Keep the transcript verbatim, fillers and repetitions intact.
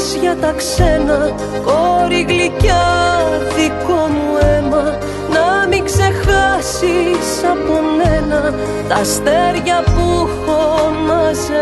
πεις για τα ξένα, κόρη γλυκιά, δικό μου αίμα. Να μην ξεχάσεις από μένα τα αστέρια που έχω μαζεμένα.